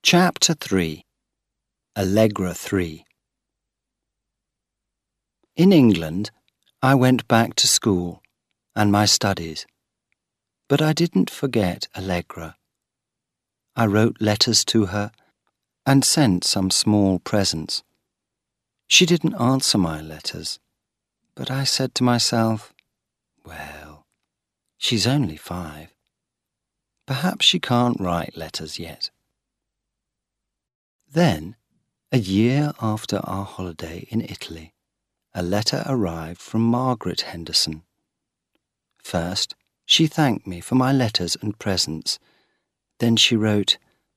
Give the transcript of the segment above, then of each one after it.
Chapter 3. Allegra 3. In England, I went back to school and my studies, but I didn't forget Allegra. I wrote letters to her and sent some small presents. She didn't answer my letters, but I said to myself, well, she's only 5. Perhaps she can't write letters yet. Then, a year after our holiday in Italy, a letter arrived from Margaret Henderson. First, she thanked me for my letters and presents. Then she wrote,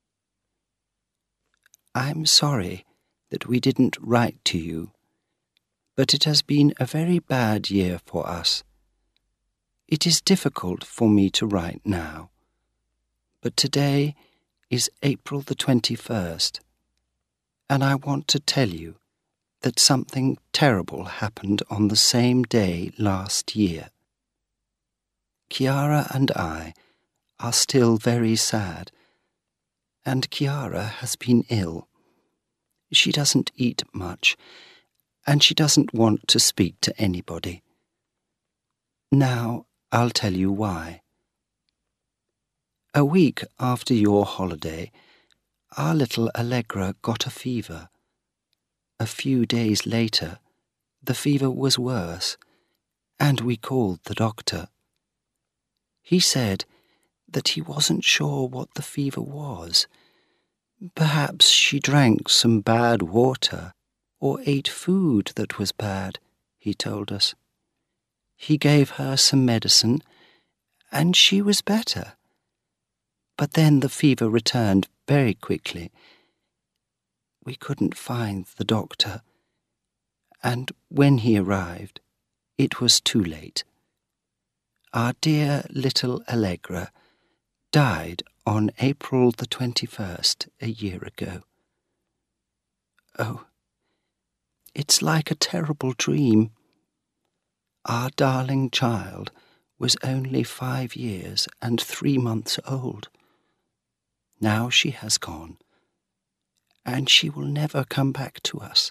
"I'm sorry that we didn't write to you, but it has been a very bad year for us. It is difficult for me to write now, but today is April the 21st, and I want to tell you that something terrible happened on the same day last year. Chiara and I are still very sad, and Chiara has been ill. She doesn't eat much, and she doesn't want to speak to anybody. Now I'll tell you why. A week after your holiday, our little Allegra got a fever. A few days later, the fever was worse, and we called the doctor. He said that he wasn't sure what the fever was. Perhaps she drank some bad water or ate food that was bad, he told us. He gave her some medicine, and she was better. But then the fever returned very quickly. We couldn't find the doctor, and when he arrived, it was too late. Our dear little Allegra died on April the 21st, a year ago. Oh, it's like a terrible dream. Our darling child was only 5 years and 3 months old. Now she has gone, and she will never come back to us.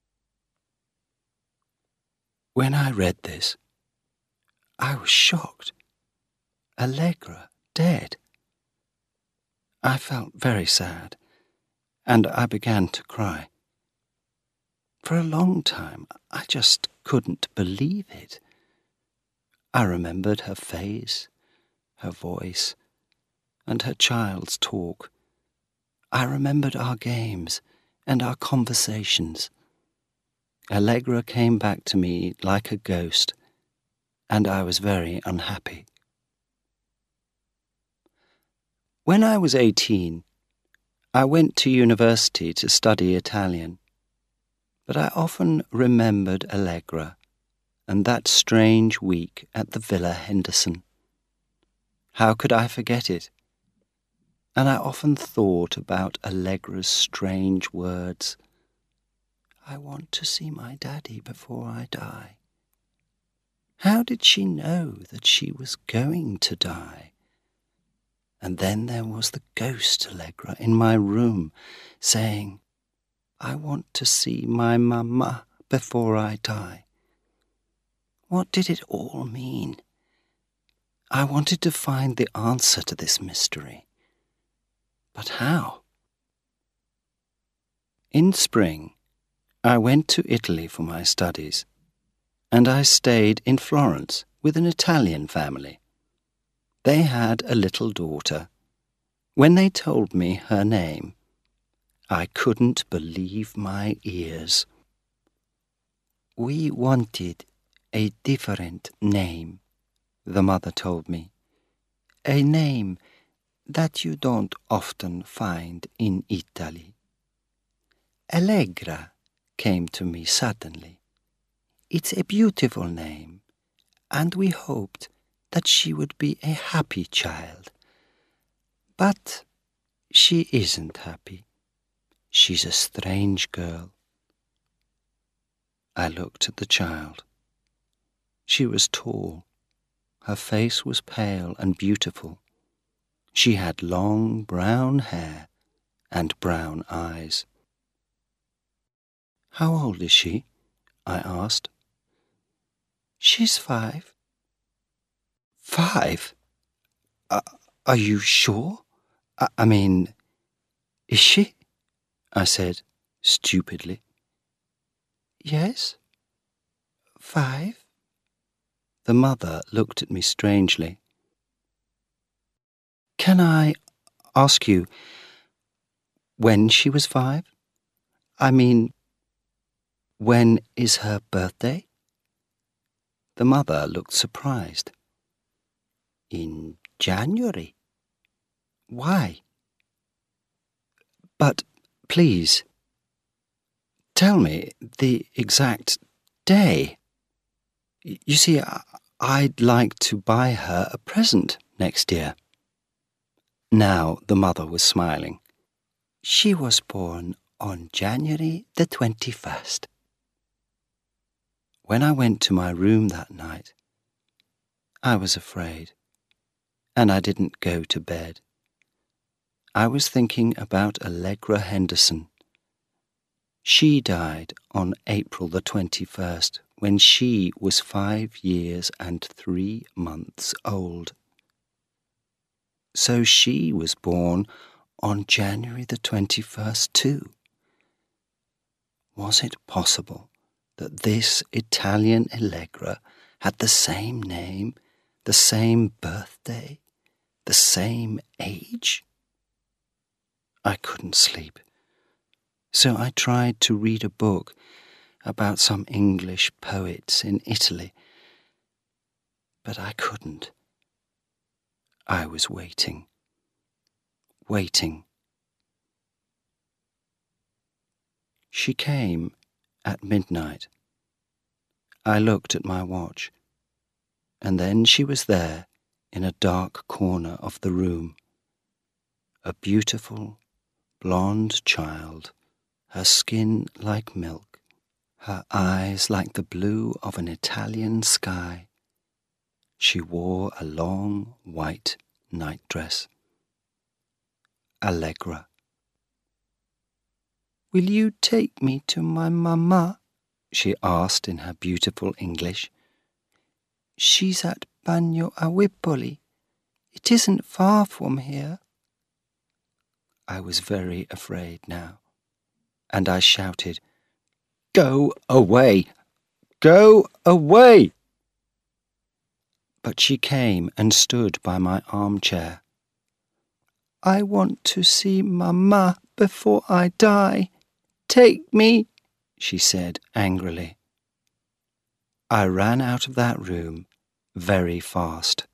When I read this, I was shocked. Allegra dead. I felt very sad, and I began to cry. For a long time, I just couldn't believe it. I remembered her face, her voice, and her child's talk. I remembered our games and our conversations. Allegra came back to me like a ghost, and I was very unhappy. When I was 18, I went to university to study Italian, but I often remembered Allegra and that strange week at the Villa Henderson. How could I forget it? And I often thought about Allegra's strange words. I want to see my daddy before I die. How did she know that she was going to die? And then there was the ghost Allegra in my room saying, I want to see my mamma before I die. What did it all mean? I wanted to find the answer to this mystery. But how? In spring, I went to Italy for my studies, and I stayed in Florence with an Italian family. They had a little daughter. When they told me her name, I couldn't believe my ears. We wanted a different name, the mother told me. A name that you don't often find in Italy. Allegra came to me suddenly. It's a beautiful name, and we hoped that she would be a happy child. But she isn't happy. She's a strange girl. I looked at the child. She was tall. Her face was pale and beautiful. She had long brown hair and brown eyes. "How old is she?" I asked. "She's 5. "5? Are you sure? I mean, is she?" I said, stupidly. "Yes, 5. The mother looked at me strangely. "Can I ask you when she was 5? I mean, when is her birthday?" The mother looked surprised. "In January. Why?" "But please, tell me the exact day. You see, I'd like to buy her a present next year." Now the mother was smiling. "She was born on January the 21st. When I went to my room that night, I was afraid, and I didn't go to bed. I was thinking about Allegra Henderson. She died on April the 21st, when she was 5 years and 3 months old. So she was born on January the 21st too. Was it possible that this Italian Allegra had the same name, the same birthday, the same age? I couldn't sleep, so I tried to read a book about some English poets in Italy, but I couldn't. I was waiting. She came at midnight. I looked at my watch, and then she was there in a dark corner of the room. A beautiful, blonde child, her skin like milk, her eyes like the blue of an Italian sky. She wore a long white nightdress. Allegra. "Will you take me to my mamma?" she asked in her beautiful English. "She's at Bagno a Wipoli. It isn't far from here." I was very afraid now, and I shouted, "Go away! Go away!" But she came and stood by my armchair. "I want to see Mamma before I die. Take me," she said angrily. I ran out of that room very fast.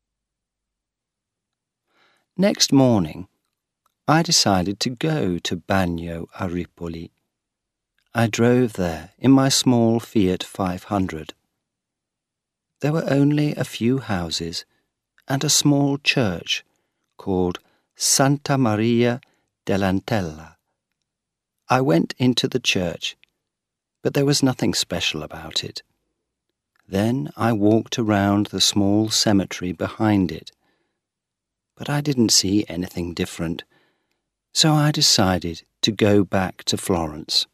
Next morning, I decided to go to Bagno a Ripoli. I drove there in my small Fiat 500. There were only a few houses and a small church called Santa Maria dell'Antella. I went into the church, but there was nothing special about it. Then I walked around the small cemetery behind it, but I didn't see anything different, so I decided to go back to Florence.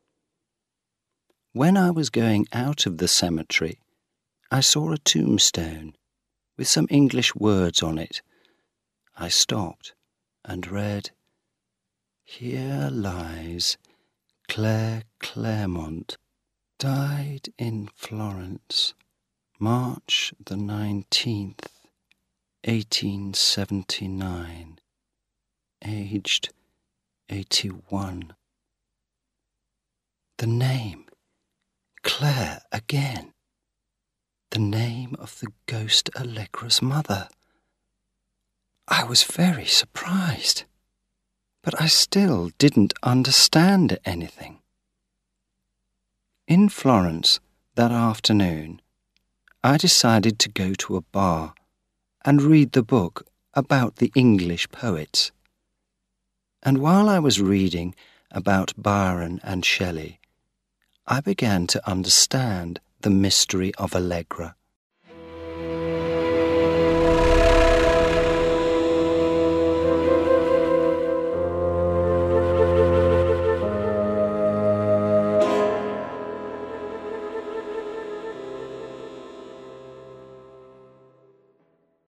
When I was going out of the cemetery, I saw a tombstone with some English words on it. I stopped and read, "Here lies Claire Clairmont, died in Florence, March the 19th, 1879, aged 81. The name, Claire again. The name of the ghost Allegra's mother. I was very surprised, but I still didn't understand anything. In Florence that afternoon, I decided to go to a bar and read the book about the English poets. And while I was reading about Byron and Shelley, I began to understand the mystery of Allegra.